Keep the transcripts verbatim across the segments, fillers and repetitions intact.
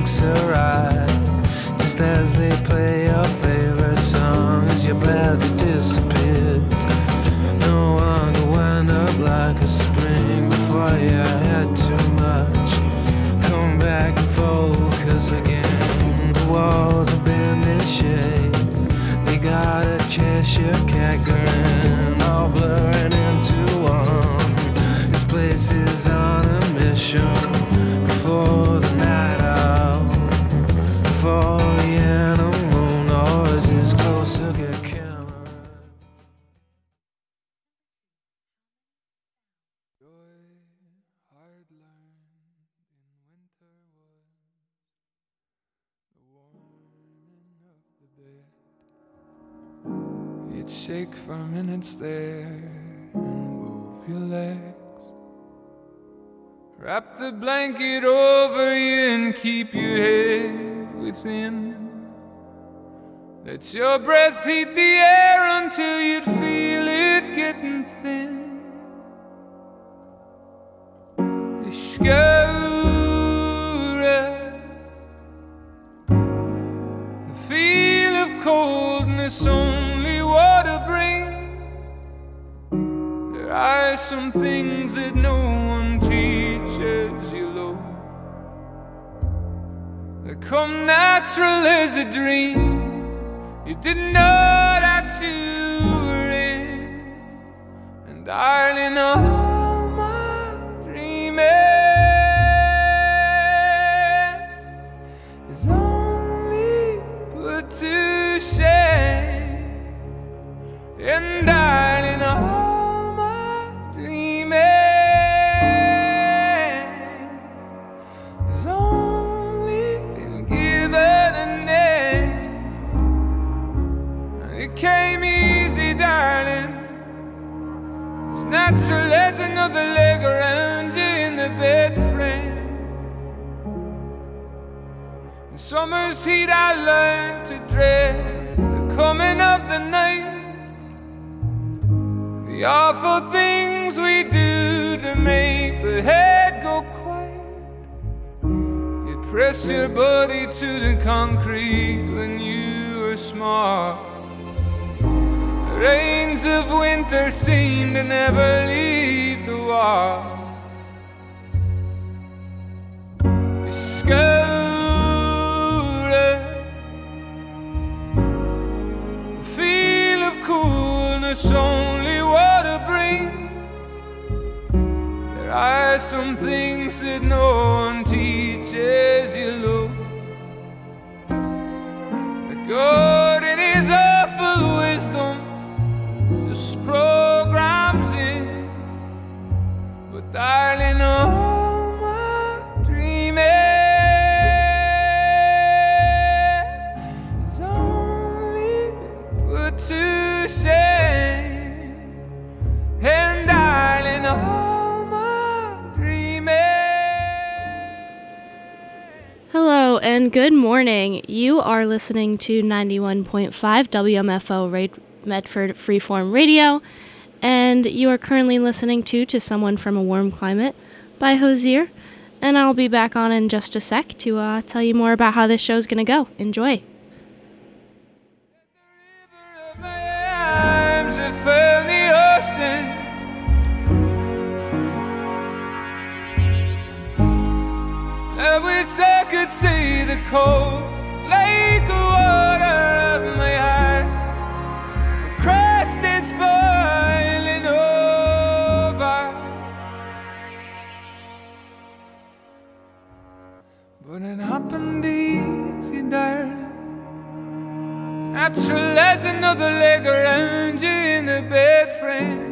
takes a ride. Just as they play your favorite songs, your body disappears. No one will wind up like a spring before you had too much. Come back and focus again. The walls have been in shape. They got a Cheshire cat grin, all blurring into one. This place is on a mission. Before the night out, before the animal noises closer get killed. Joy hard learned in winter was the warming of the bed. You'd shake for minutes there and move your legs. Wrap the blanket over you and keep your head within. Let your breath heat the air until you'd feel it getting thin. The the feel of coldness only water brings. There are some things that no one teaches you, love. They come natural as a dream. You didn't know that you were in. And darling, all my dreaming is only put to shame. And darling, all my dreaming has only been given a name. And it came easy, darling, as natural as another leg around you in the bed frame. In summer's heat I learned to dread the coming of the night. The awful things we do to make the head go quiet. You'd press your body to the concrete when you were small. The rains of winter seem to never leave the walls. You scoured the feel of coolness only water brings. There are some things that no one teaches you, love. That God in His awful wisdom just programs in. But darling, all my dreaming has only been put to shame. And darling, all my dreaming. Hello and good morning. You are listening to ninety-one point five W M F O Ra- Medford Freeform Radio, and you are currently listening to To Someone from a Warm Climate by Hozier, and I'll be back on in just a sec to uh, tell you more about how this show's going to go. Enjoy. I wish I could see the cold lake of water of my heart. The crust is boiling over. But it happened easy, darling. Natural as another leg around you in the bed frame.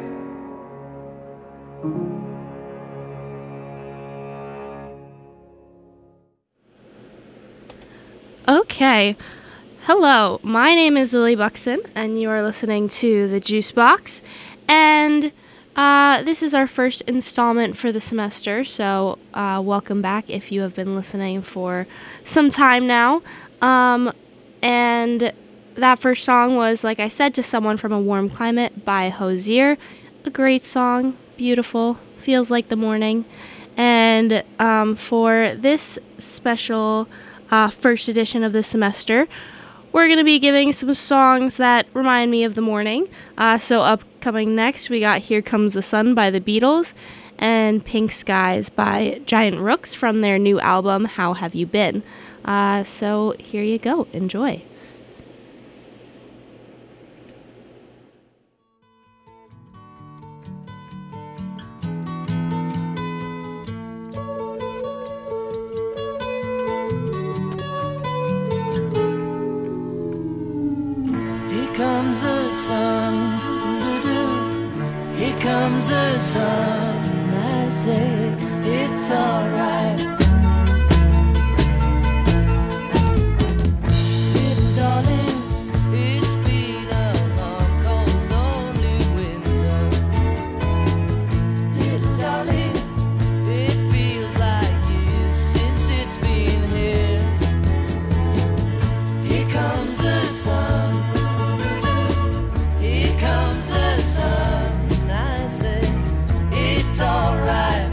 Okay. Hello, my name is Lily Buxton, and you are listening to The Juice Box. And uh, this is our first installment for the semester, so uh, welcome back if you have been listening for some time now. Um, and that first song was, like I said, To Someone from a Warm Climate by Hozier. A great song, beautiful, feels like the morning. And um, for this special uh, first edition of the semester, we're going to be giving some songs that remind me of the morning. Uh, so upcoming next, we got Here Comes the Sun by the Beatles and Pink Skies by Giant Rooks from their new album, How Have You Been? Uh, so here you go. Enjoy. Comes the sun, doo-doo. Here comes the sun, I say it's alright. Little darling, it's been a long, cold, lonely winter. Little darling, it feels like years since it's been here. Here comes the sun. Comes the sun, I say it's alright.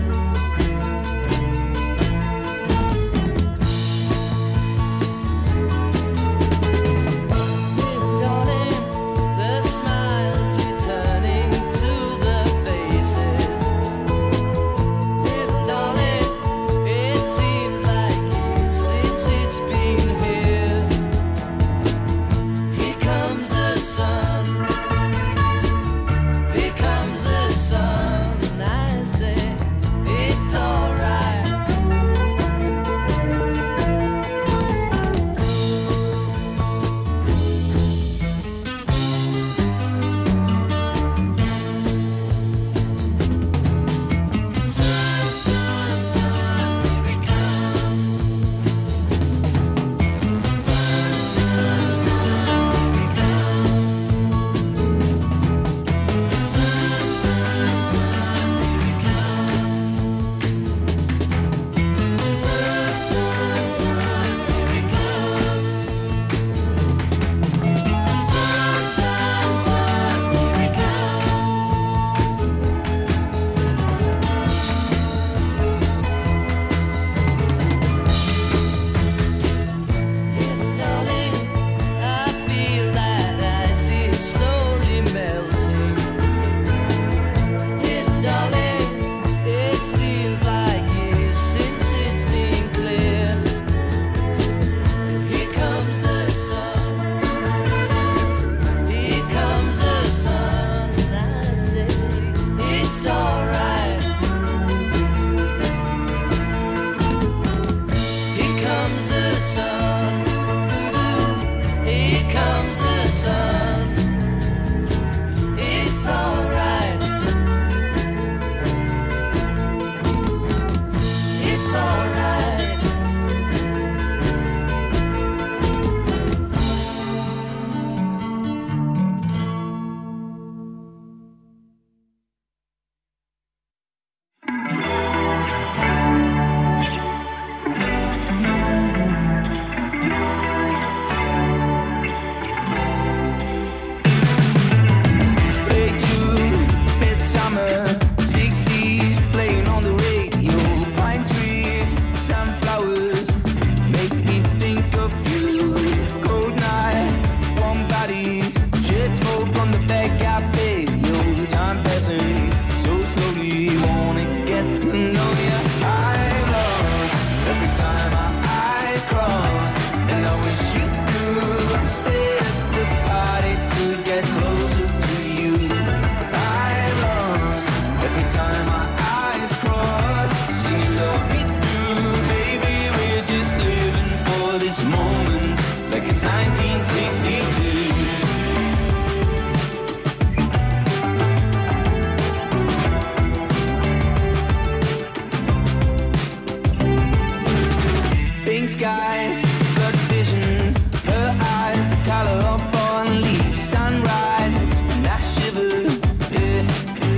Skies, blood vision, her eyes, the color of fallen leaves, sunrises, and I shiver, yeah.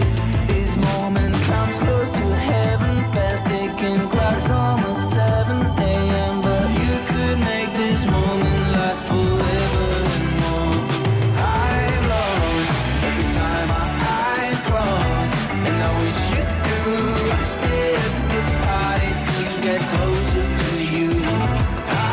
This moment comes close to heaven, fast ticking clocks, almost seven a.m. But you could make this moment last forever and more. I'm lost every time my eyes cross, and I wish you knew I stay at the party to get closer to you.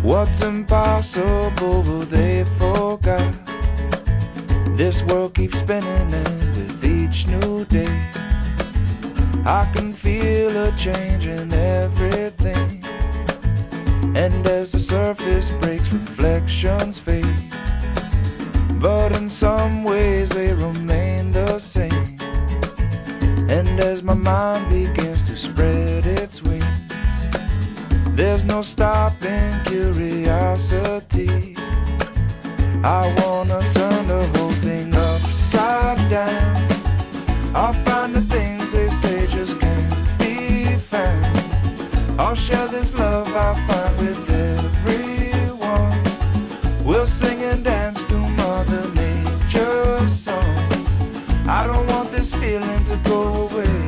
What's impossible, well, they forgot. This world keeps spinning, and with each new day I can feel a change in everything. And as the surface breaks, reflections fade, but in some ways they remain the same. And as my mind begins to spread its wings, there's no stopping curiosity. I wanna turn the whole thing upside down. I'll find the things they say just can't be found. I'll share this love I find with everyone. We'll sing and dance to Mother Nature's songs. I don't want this feeling to go away.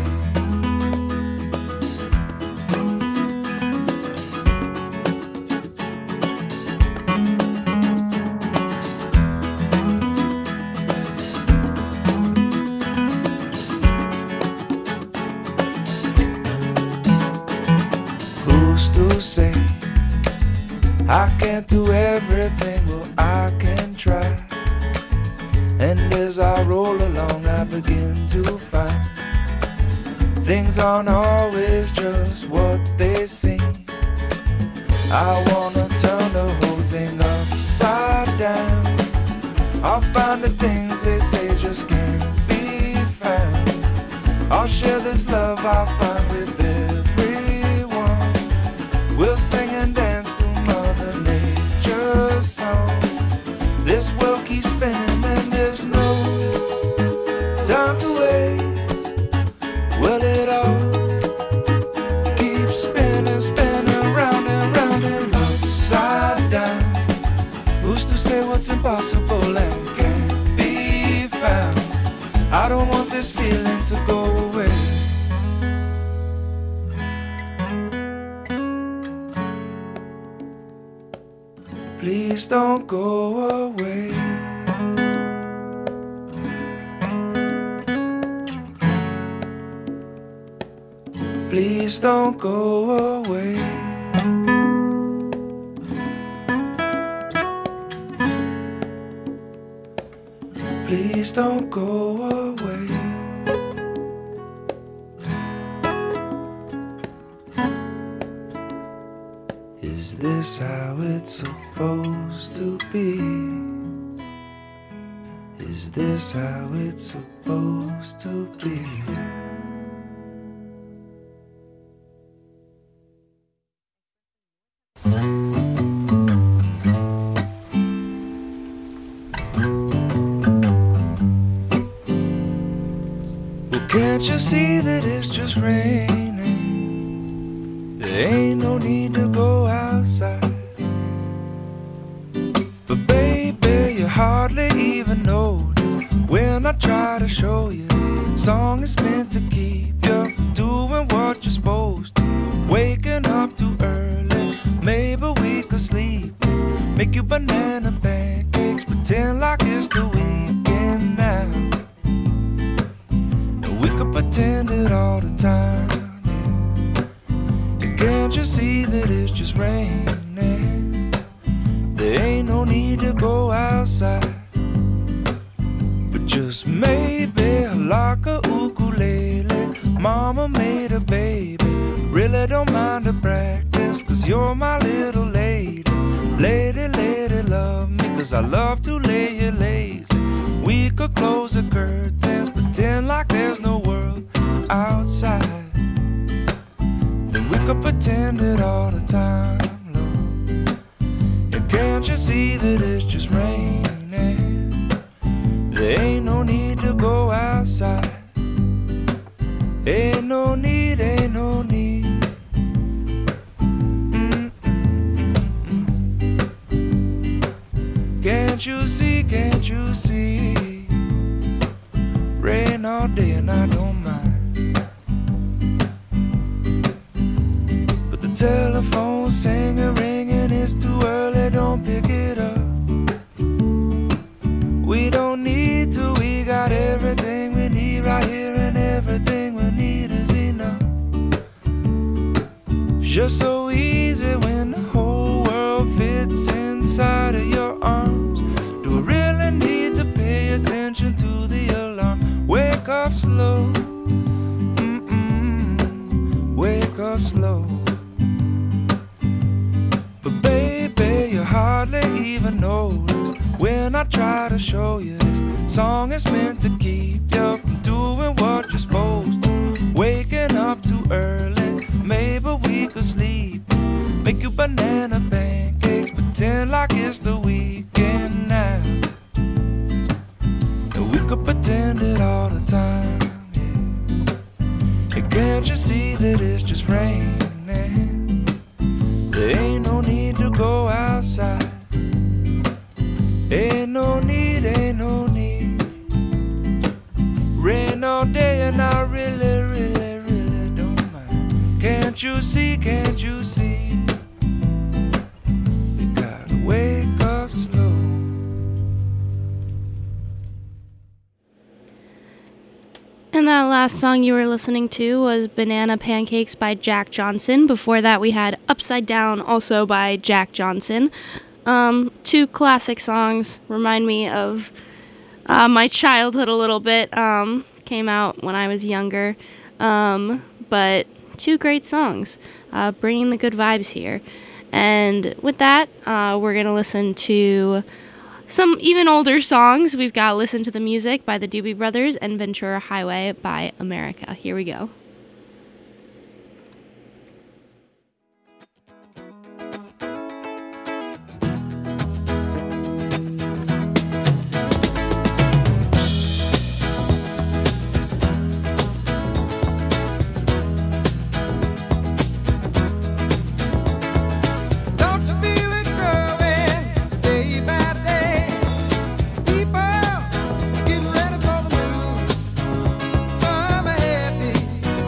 To say I can't do everything, well I can try. And as I roll along I begin to find things aren't always just what they seem. I wanna turn the whole thing upside down. I'll find the things they say just can't be found. I'll share this love I find with everyone. We'll sing and dance to Mother Nature's song. This world keeps spinning and there's no time to waste. Well, it all keeps spinning, spinning round and round and upside down. Who's to say what's impossible and can't be found? I don't want this feeling to go away. Please don't go away. Please don't go away. Please don't go away. Is this how it's supposed to be? Is this how it's supposed to be? Well, can't you see that it's just raining? There ain't no need to go outside. But baby, you hardly even notice when I try to show you. Song is meant to keep you doing what you're supposed to. Waking up too early, maybe we could sleep. Make you banana pancakes, pretend like it's the weekend now. And we could pretend it all the time. Can't you see that it's just raining? There ain't no need to go outside. But just maybe like a ukulele, mama made a baby. Really don't mind the practice, cause you're my little lady. Lady, lady, love me, cause I love to lay you lazy. We could close the curtains, pretend like there's no world outside. Then we could pretend it all the time, Lord. And can't you see that it's just raining? There ain't no need to go outside. Ain't no need, ain't no need. Mm-mm-mm-mm. Can't you see, can't you see? Rain all day and I don't mind. Telephone singing, ringing, it's too early, don't pick it up. We don't need to, we got everything we need right here, and everything we need is enough. Just so easy when the whole world feels slow. Mm-mm, wake up slow. But baby, you hardly even notice when I try to show you this song is meant to keep you from doing what you're supposed to. Waking up too early, maybe we could sleep. Make you banana pancakes, pretend like it's the weekend now. And we could pretend it all the time, yeah. And can't you see that it's just raining? There ain't no need to go outside. Ain't no need, ain't no need. Rain all day and I really, really, really don't mind. Can't you see, can't you see? You gotta wake up slow. And that last song you were listening to was Banana Pancakes by Jack Johnson. Before that we had Upside Down, also by Jack Johnson. Um, two classic songs, remind me of uh, my childhood a little bit. Um, came out when I was younger, um, but two great songs, uh, bringing the good vibes here. And with that, uh, we're gonna listen to some even older songs. We've got Listen to the Music by the Doobie Brothers and Ventura Highway by America. Here we go. Getting ready for the move. Some are happy,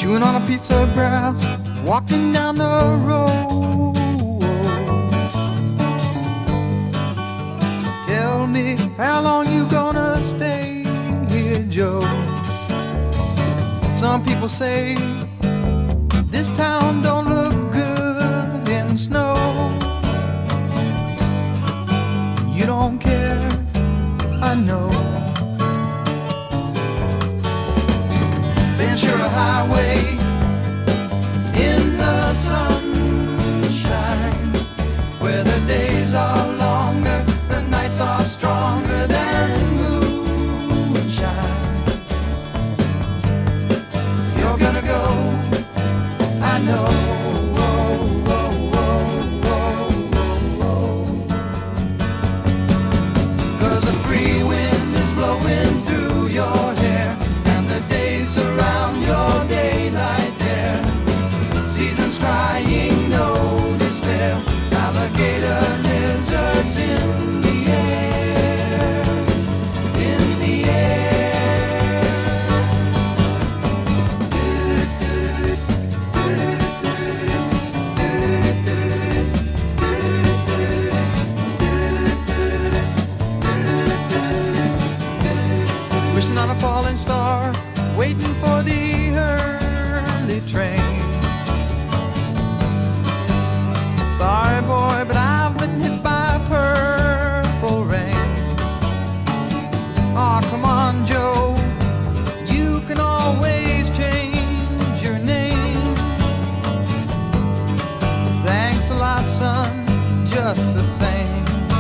chewing on a piece of grass, walking down the road. Tell me, how long you gonna stay here, Joe? Some people say this town don't look good in snow. You don't care, I know. Ventura Highway in the sunshine, where the days are longer, the nights are stronger than moonshine. You're gonna go, I know. Blowing through your hair, and the days surround your daylight there. Seasons crying, no despair. Alligator lizards in the air, in the air. Wishing on a falling star, waiting for the early train. Sorry boy, but I've been hit by purple rain. Aw, oh, come on Joe, you can always change your name. Thanks a lot son, just the same.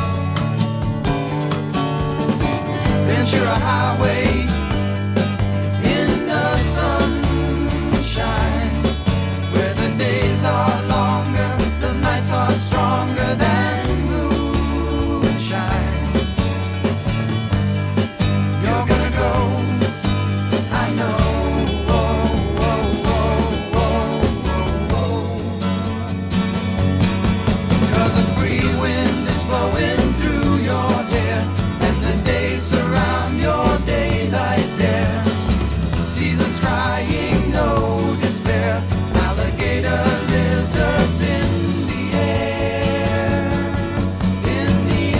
Ventura Highway in the sunshine, where the days are longer, the nights are stronger than moonshine. You're gonna go, I know. Oh, oh, oh, oh, oh, oh. 'Cause a free wind is blowing through your hair, surround your daylight there. Seasons crying, no despair. Alligator lizards in the air, in the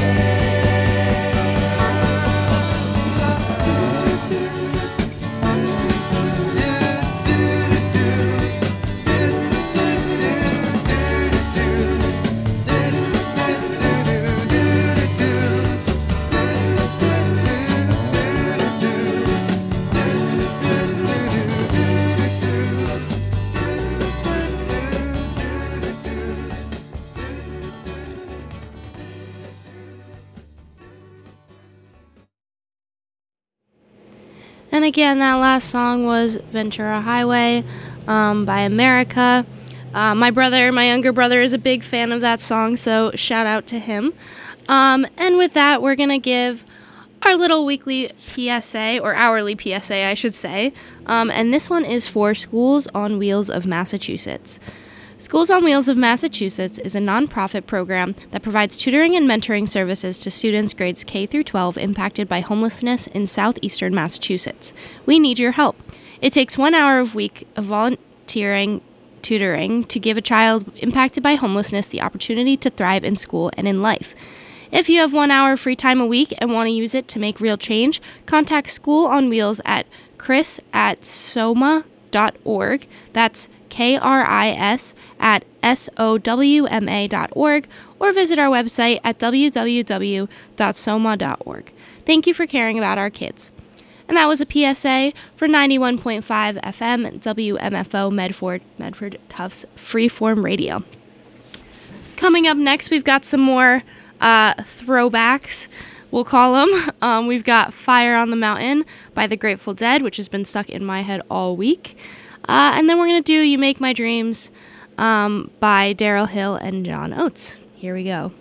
And again, that last song was Ventura Highway um, by America. Uh, my brother, my younger brother, is a big fan of that song, so shout out to him. Um, and with that, we're going to give our little weekly P S A, or hourly P S A, I should say. Um, and this one is for Schools on Wheels of Massachusetts. Schools on Wheels of Massachusetts is a nonprofit program that provides tutoring and mentoring services to students grades K through twelve impacted by homelessness in southeastern Massachusetts. We need your help. It takes one hour a week of volunteering tutoring to give a child impacted by homelessness the opportunity to thrive in school and in life. If you have one hour free time a week and want to use it to make real change, contact School on Wheels at chris at soma dot org. That's K R I S at S O W M A dot org, or visit our website at w w w dot soma dot org. Thank you for caring about our kids. And that was a P S A for ninety-one point five F M W M F O Medford, Medford Tufts Freeform Radio. Coming up next, we've got some more uh, throwbacks, we'll call them. Um, we've got Fire on the Mountain by the Grateful Dead, which has been stuck in my head all week. Uh, and then we're going to do You Make My Dreams um, by Daryl Hill and John Oates. Here we go.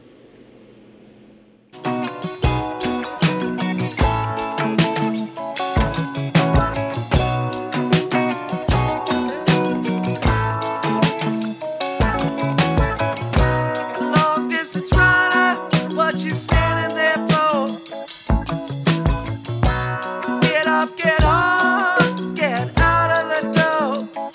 Long distance runner, what you standing there for? Get up, get on, get out of the door.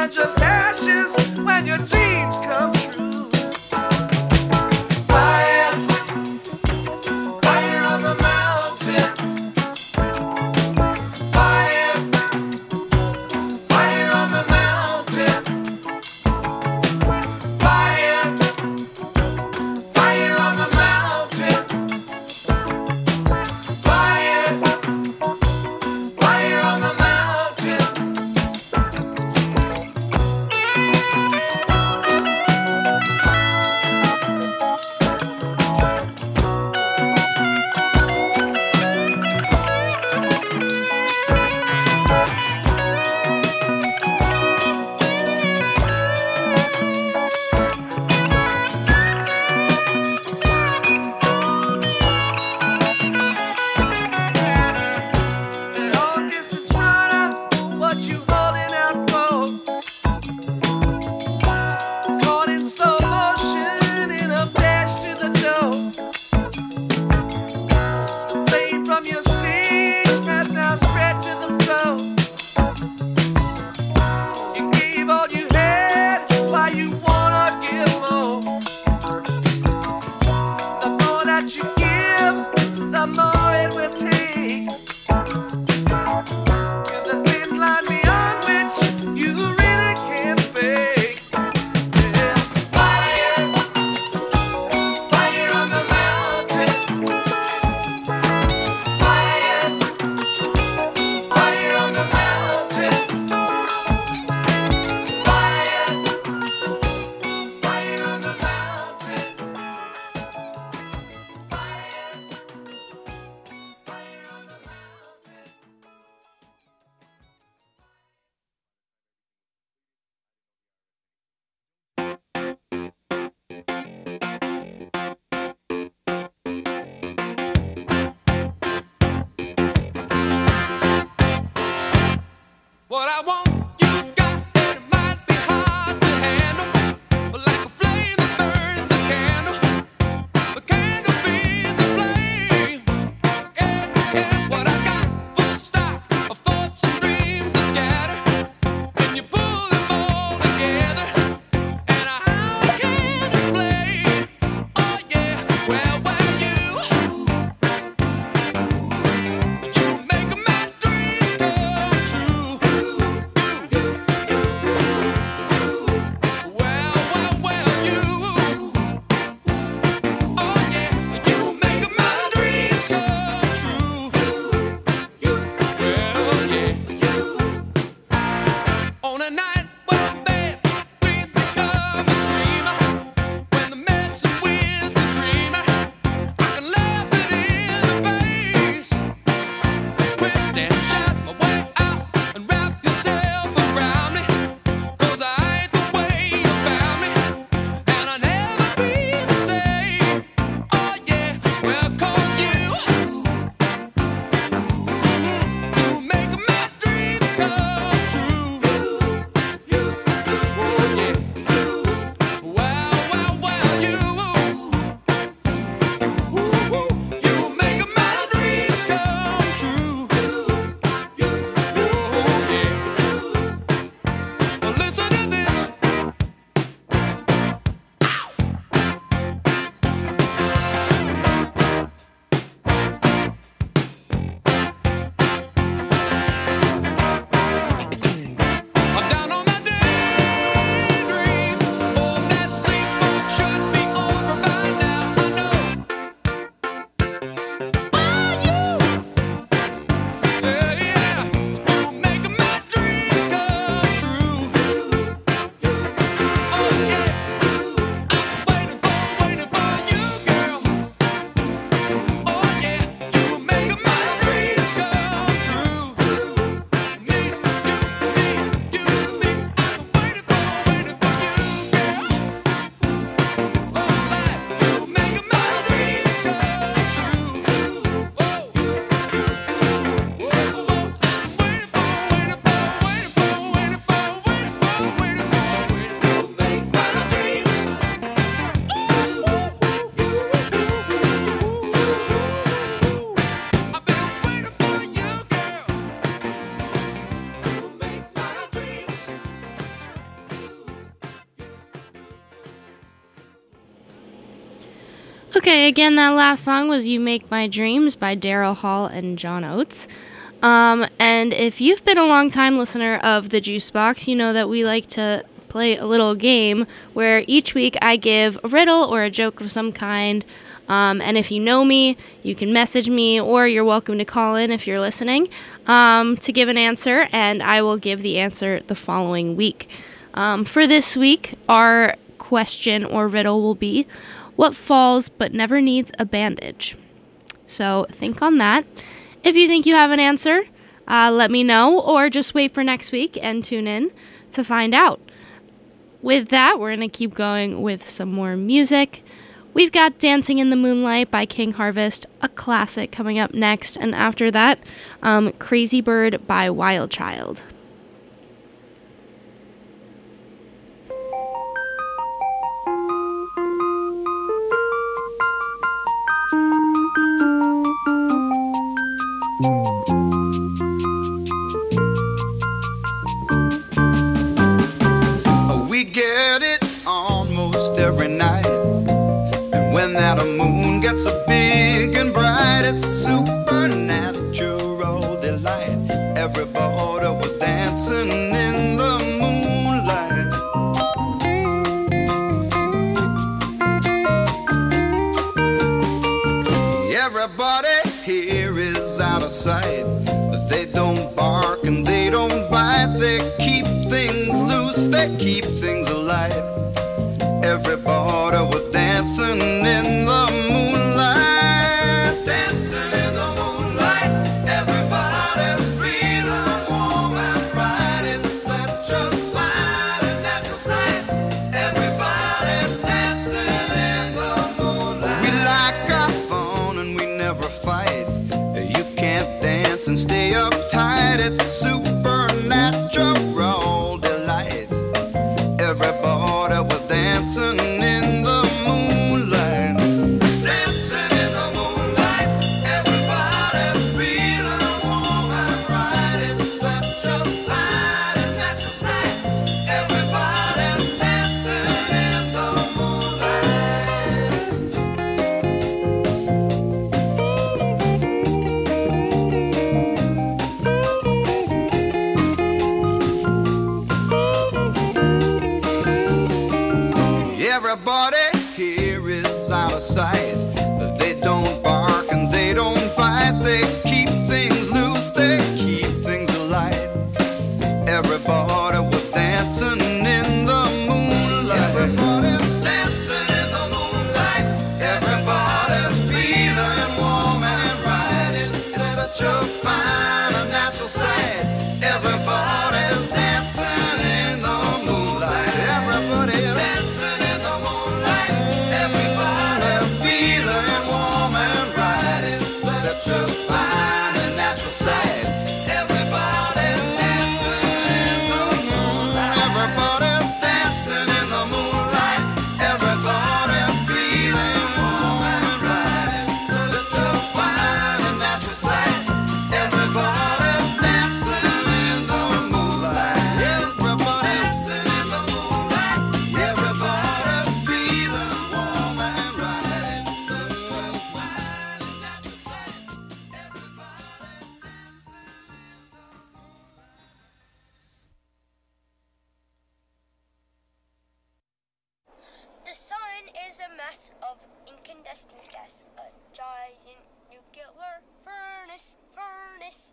just ashes when your dreams come true. Fire, fire on the mountain. Fire, fire on the mountain. Fire, fire on the mountain. Fire, fire on the mountain. Long distance runner, what you holding out for? Caught in slow motion in a dash to the door. The flame from your stage has now spread to the floor. You gave all you had, why you wanna give more? The more that you give, the more it will take. You're the thin line beyond which you really can't fake. Yeah. Fire, fire on the mountain. Fire, fire on the mountain. Fire, fire on the mountain. What I want, you've got, and it might be hard to handle. But like a flame that burns a candle, the candle feeds the flame. Yeah, yeah, what I got, full stock of thoughts and dreams that scatter. And you pull them all together, and how I can't explain. Oh yeah, well, well, you, you make my dreams come true. Well, well, well, you, oh yeah, you make my dreams come true. Well, yeah, on a night when bad dreams become a screamer, when they're messing with the dreamer, I can laugh it in the face. Twist and shout my way out and wrap yourself around me. 'Cause I ain't the way you found me, and I'll never be the same. Oh yeah, well, 'cause you, you make my dreams come true. Okay, again, that last song was You Make My Dreams by Daryl Hall and John Oates. Um, and if you've been a long-time listener of the Juice Box, you know that we like to play a little game where each week I give a riddle or a joke of some kind. Um, and if you know me, you can message me, or you're welcome to call in if you're listening um, to give an answer, and I will give the answer the following week. Um, for this week, our question or riddle will be, what falls but never needs a bandage? So think on that. If you think you have an answer, uh, let me know, or just wait for next week and tune in to find out. With that, we're going to keep going with some more music. We've got Dancing in the Moonlight by King Harvest, a classic, coming up next. And after that, um, Crazy Bird by Wild Child. We get it almost every night. When that moon gets so big and bright, it's supernatural delight. Everybody was dancing in the moonlight. Everybody here is out of sight. They don't bark and they don't bite. They keep things loose, they keep things alive. Everybody was dancing in the moonlight. Dancing in the moonlight. Everybody feeling warm and bright. It's such a fine and natural sight. Everybody dancing in the moonlight. We like our fun and we never fight. You can't dance and stay uptight. It's supernatural delight. Everybody was dancing in the moonlight. Dancing in the moonlight. Everybody feeling warm and bright. It's such a fine and natural sight. Everybody dancing in the Everybody here is out of sight. They don't bark and they don't bite. They keep things loose, they keep things alive. Everybody was dancing in the moonlight. Everybody's dancing in the moonlight. Everybody's feeling warm and bright. It's such a fine and natural sight. Everybody's dancing in the moonlight. Everybody's dancing in the moonlight. Everybody feeling warm and bright. It's such a fine and natural sight. Everybody dancing in the moonlight. Everybody dancing in the moonlight. Everybody feeling warm and bright. It's such a fine and natural sight. Everybody dancing in the moonlight. Everybody dancing in the moonlight. Everybody feeling warm and bright. It's such a fine and natural sight. The sun is a mass of incandescent gas, a giant nuclear furnace, furnace.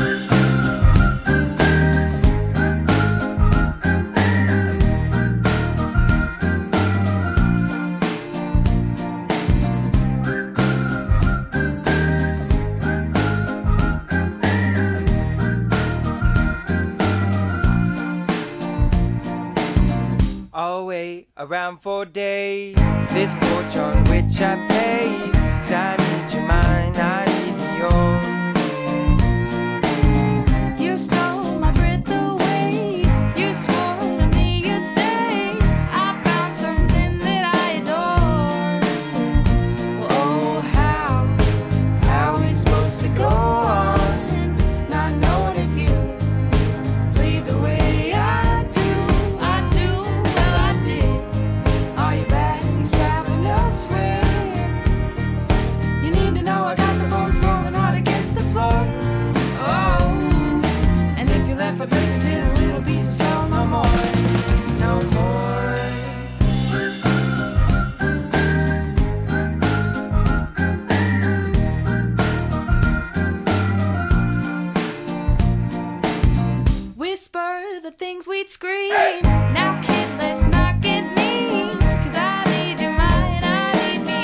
I'll wait around for days. This porch on which I pace. 'Cause I need your mind, I need yours. You stole my breath away. You swore to me you'd stay. I found something that I adore. Oh, how, how is supposed to go on? Not knowing if you bleed the way I do. I do, well I did. All your bags traveling elsewhere. name. Now, kid, let's not get mean, 'cause I need your mind, I need me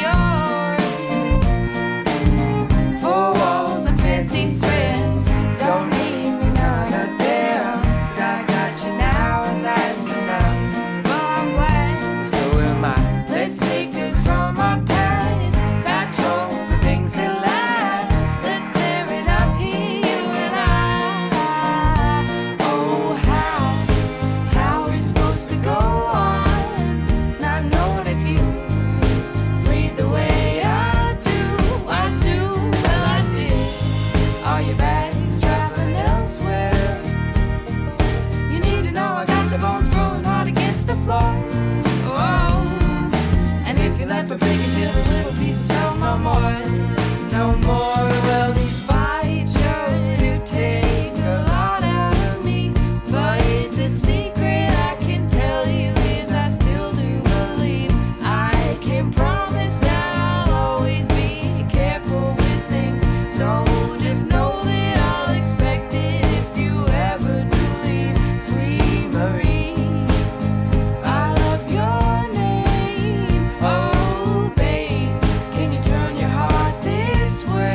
yours. Four walls and fancy friends don't need me none of them, 'cause I got you now and that's enough. Well, I'm glad. So am I. Let's take good from our past, patch holes for things that last. Let's tear it up here, you and I. Oh, how, how we're supposed to go on, not knowing if you read the way I do. I do, well I did. Are your bags traveling elsewhere? You need to know I got the bones rolling hard against the floor. Oh, and if you left a breaking till the little pieces fell no more, no more. Well, these fights sure do take a lot out of me, but the secret I can tell you is I still do believe. I can promise that I'll always be careful with things, so just know that I'll expect it if you ever do leave. Sweet Marie, I love your name. Oh, babe, can you turn your heart this way?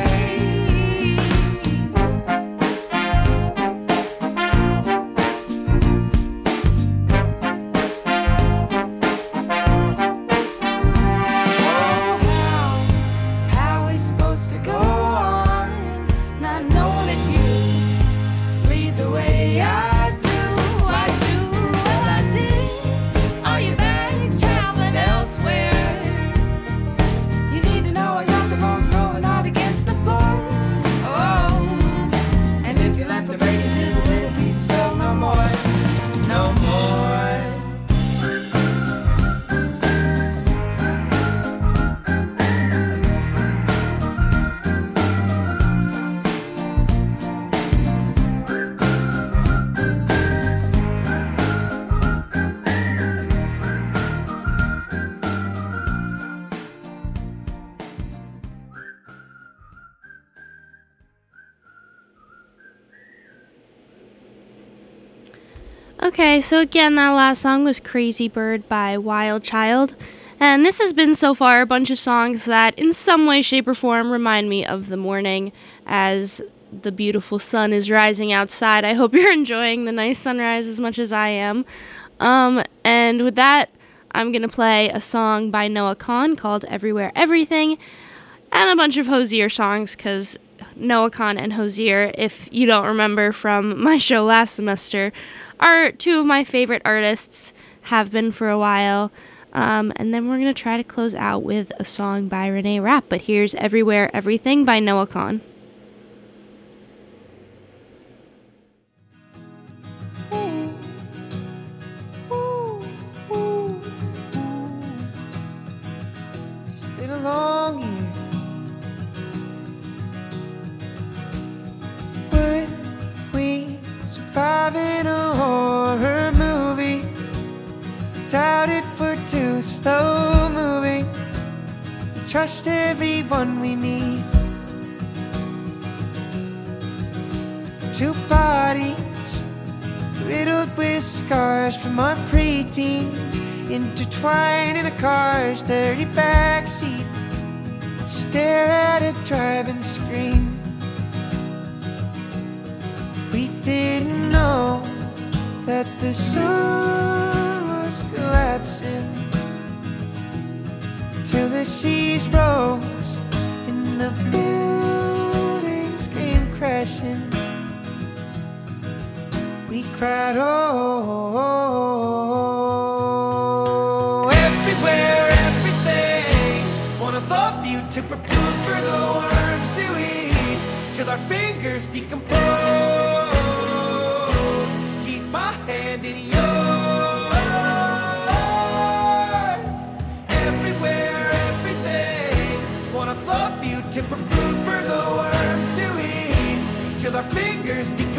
Oh, how, how we supposed to go on, not knowing if you read the way I do. I do, well I did. Are your bags traveling elsewhere? You need to know I got the bones rolling hard against the floor. Oh, and if you left a break into the little pieces fell no more, no more. Okay, so again, that last song was Crazy Bird by Wild Child. And this has been so far a bunch of songs that in some way, shape, or form remind me of the morning as the beautiful sun is rising outside. I hope you're enjoying the nice sunrise as much as I am. Um, and with that, I'm going to play a song by Noah Kahan called Everywhere Everything, and a bunch of Hozier songs, because Noah Kahan and Hozier, if you don't remember from my show last semester, are two of my favorite artists, have been for a while. Um, and then we're going to try to close out with a song by Renee Rapp. But here's Everywhere Everything by Noah Kahan. It's been a long year. Would we survive in a horror movie? Doubt it, we're too slow moving. We trust everyone we meet. Two bodies riddled with scars from our preteens, intertwined in a car's dirty backseat. Stare at a driving screen. We didn't know that the sun was collapsing till the seas rose and the buildings came crashing. We cried, oh, everywhere, everything. Wanna love you, took for food for the worms to eat, till our fingers decompose. Keep my hand in yours. Everywhere, everything. Wanna love you, took for food for the worms to eat, till our fingers decompose.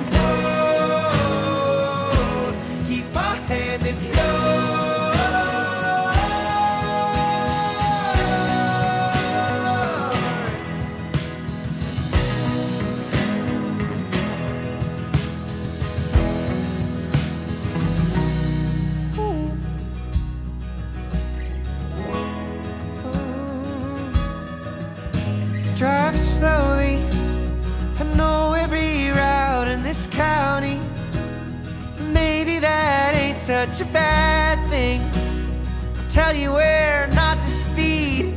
Keep my hand in yours. such a bad thing. I'll tell you where not to speed.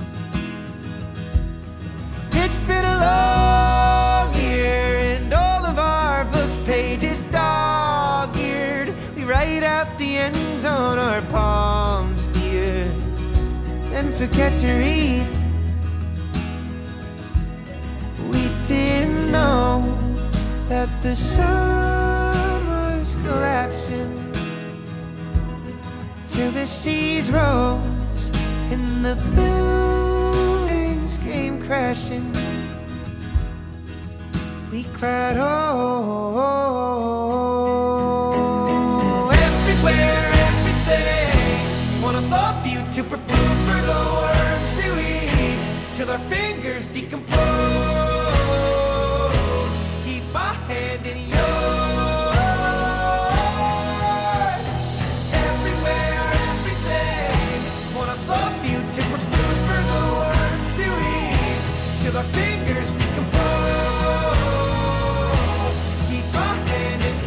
It's been a long year and all of our books' pages dog-eared. We write out the ends on our palms, dear, then forget to read. We didn't know that the sun was collapsing till the seas rose and the buildings came crashing. We cried, oh, everywhere, everything. One of the future for food for the worms to eat till our fingers decompose. Keep my hand in yours. Everywhere, everything. One of the future for food for the worms to eat till our fingers decompose. Keep my hand in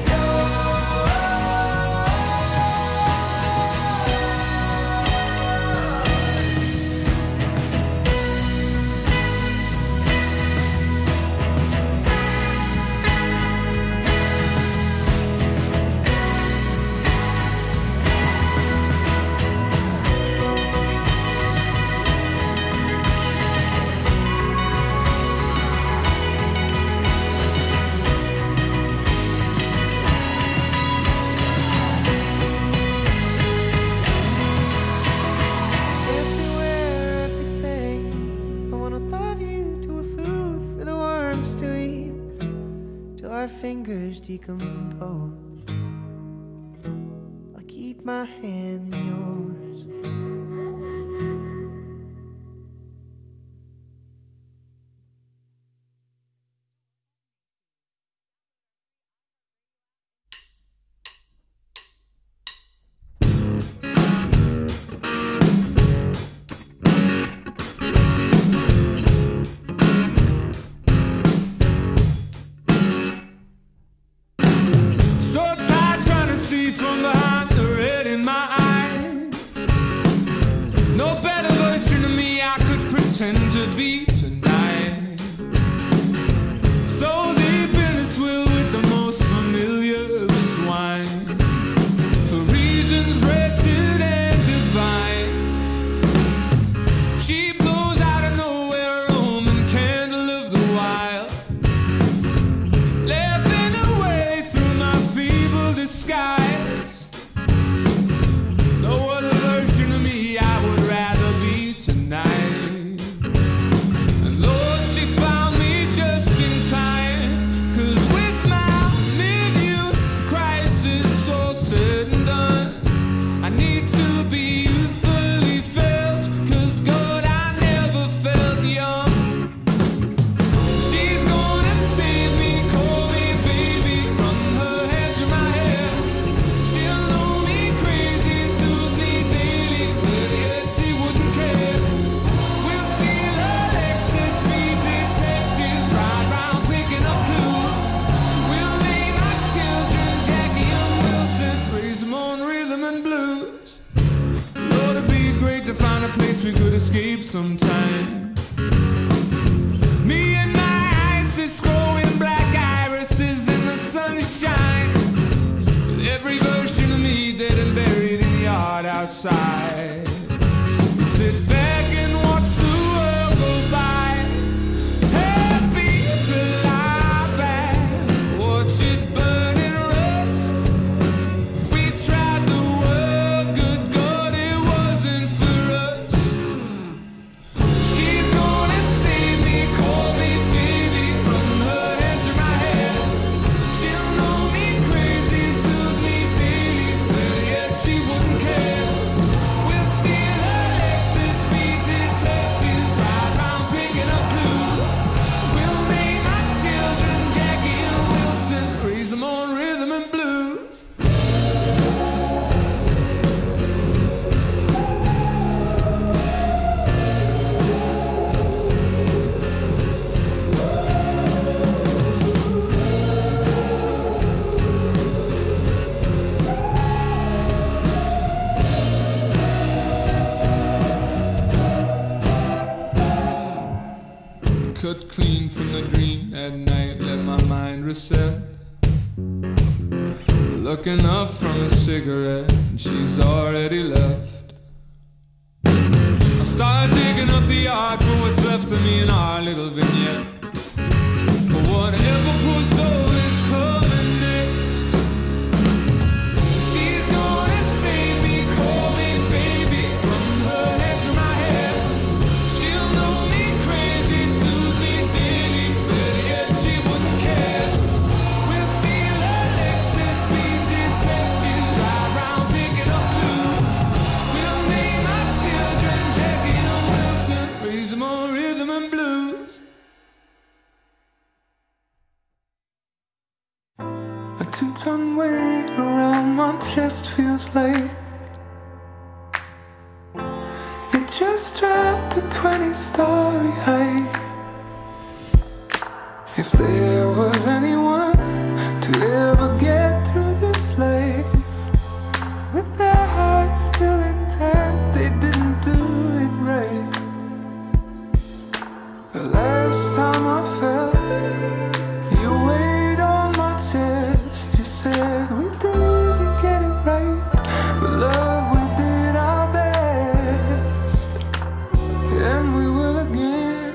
fingers decompose. I'll keep my hand in yours. From behind the red in my eyes, no better version of me I could pretend to be tonight. So deep in the swill with the most familiar of swine, for reasons wretched and divine. She blows out of nowhere, a Roman candle of the wild, laughing away through my feeble disguise. We could escape sometime. Me and my Isis growing black irises in the sunshine. With every version of me dead and buried in the yard outside. We sit back and watch the world go by, happy to lie back, watch it burn and rust. We tried the world, good God, it wasn't for us. She wouldn't care. We'll but clean from the dream at night. Let my mind reset. Looking up from a cigarette, and she's already left. I start digging up the art for what's left of me in our little vignette. For whatever poor soul is coming next. She's gonna save me, call me baby, from her head to my head. She'll know me crazy, soothe me daily, but yet she wouldn't care. We'll steal her Lexus, speed detective, ride round picking up clues. We'll name our children Jackie and Wilson, raise them on rhythm and blues. A two-ton weight around my chest feels like it just dropped a twenty-story height. If there was anyone to ever get through this life with their hearts still intact, they didn't do it right. The last time I felt your weight on my chest, you said we didn't get it right, but love, we did our best, and we will again.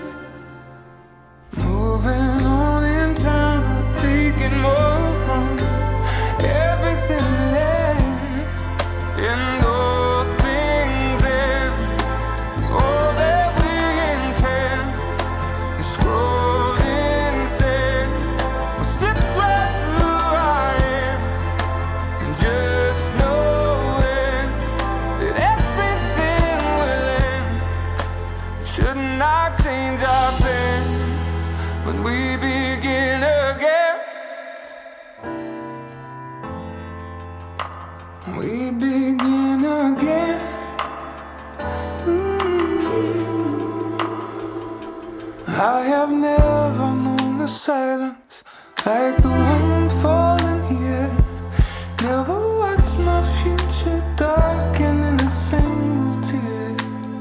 Moving on in time, taking more from everything that ends, and all things end, all that we intend. Scrolling sand slips right through our hand, and just knowing that everything will end should not change our plans when we begin again. We begin again. I have never known a silence like the one falling here. Never watched my future darken in a single tear.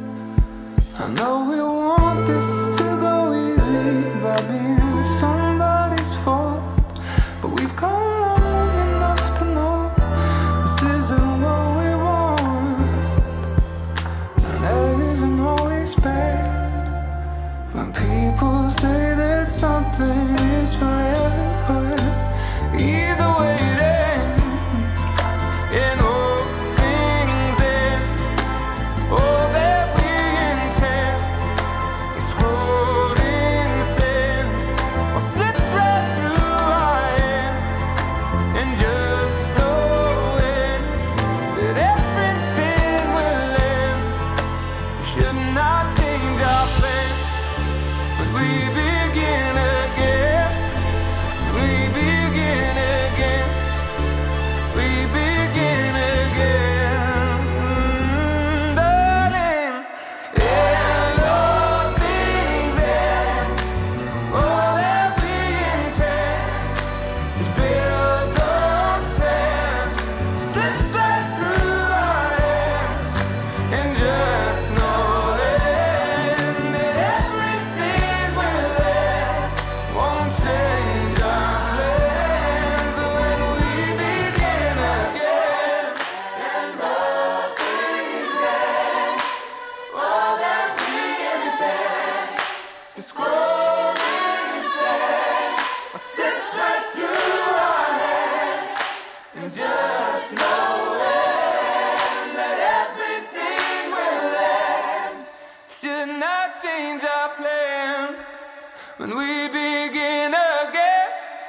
I know we want this to go easy by being somebody's fault, but we've come long enough to know this isn't what we want, and that isn't always bad. When people say that something is forever, either way it ends, and all things end, all that we intend is scrolling sand, or slips right through our hand, and just knowing that everything will end should not change our plan. But we begin again, we begin again, we begin again, darling. And all things end, all that we intend is built on sand, slips right through our hands, and just knowing that everything will end won't change our plans when we begin again. And all things end, all that we intend is scrolling sand, or slips right through our hands, and just knowing that everything will end should not change our plans when we begin again.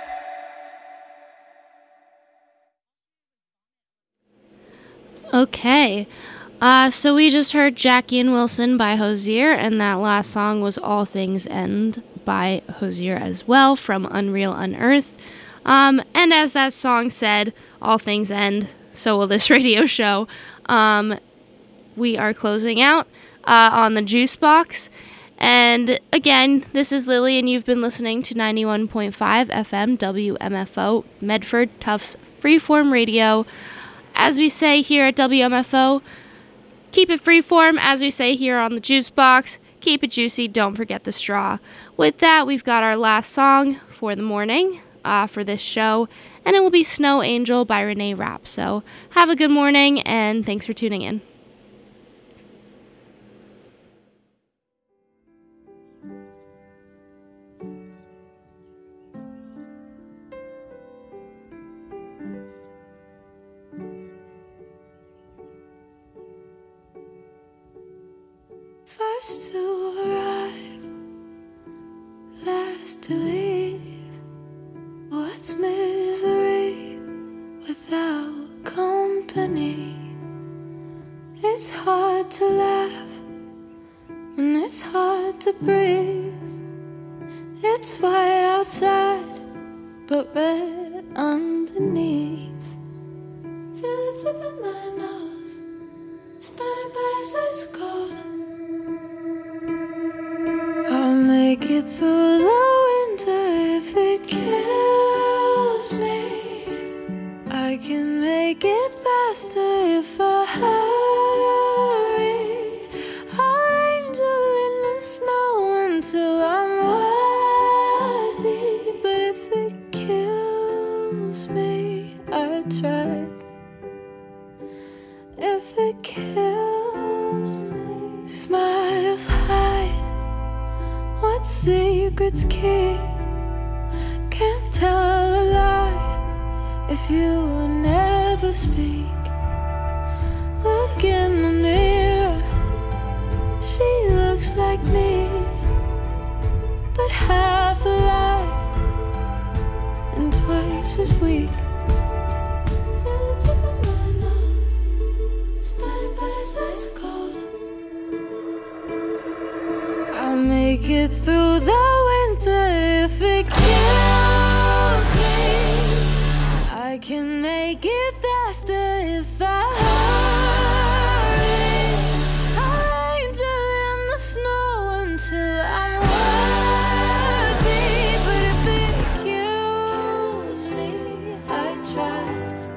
Okay. Uh, so we just heard Jackie and Wilson by Hozier, and that last song was All Things End by Hozier as well from Unreal Unearthed. Um, and as that song said, all things end, so will this radio show. Um, we are closing out uh, on the Juice Box. And again, this is Lily, and you've been listening to ninety-one point five F M W M F O, Medford Tufts Freeform Radio. As we say here at W M F O, keep it freeform, as we say here on the Juice Box. Keep it juicy. Don't forget the straw. With that, we've got our last song for the morning uh, for this show, and it will be Snow Angel by Renee Rapp. So have a good morning, and thanks for tuning in. First to arrive, last to leave. What's misery without company? It's hard to laugh when it's hard to breathe. It's white outside, but red underneath. Feel the tip of my nose, spinning but it's ice cold. I'll make it through the winter if it kills me. I can make it faster if I hurry. I'll angel in the snow until I'm worthy. But if it kills me, I tried. If it kills me, smiles hide. What secrets keep? Can't tell a lie if you never speak. Look in the mirror, she looks like me, but half alive and twice as weak. Feel the tip of my nose, spinning but it's ice cold. I'll make it through the winter if it kills me. I can make it faster if I hurry. I'll angel in the snow until I'm worthy. But if it kills me, I tried.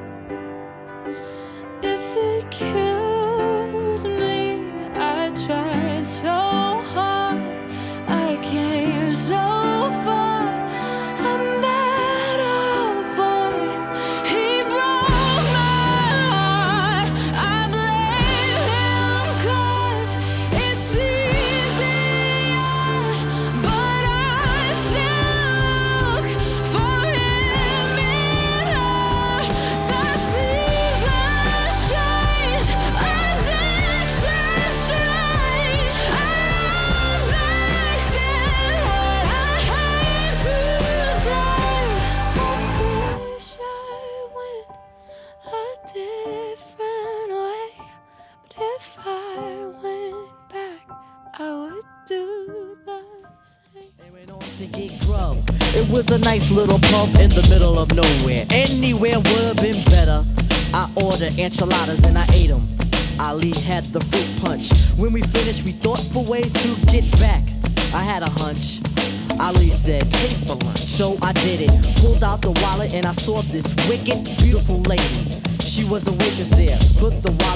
If it kills me, I tried so hard. I came so far. I met a boy. He broke my heart. I blame him 'cause it's easier, but I still look for him in her. The seasons change, addiction's strange. I love back then what I hate today. I wish I went a different way, but if I went back, I would do the same. They went on to get grub. It was a nice little pub in the middle of nowhere. Anywhere would have been better. I ordered enchiladas and I ate them. Ali had the fruit punch. When we finished, we thought for ways to get back. I had a hunch. Ali said, pay for lunch. So I did it. Pulled out the wallet and I saw this wicked, beautiful lady. She was a waitress there. Put the wallet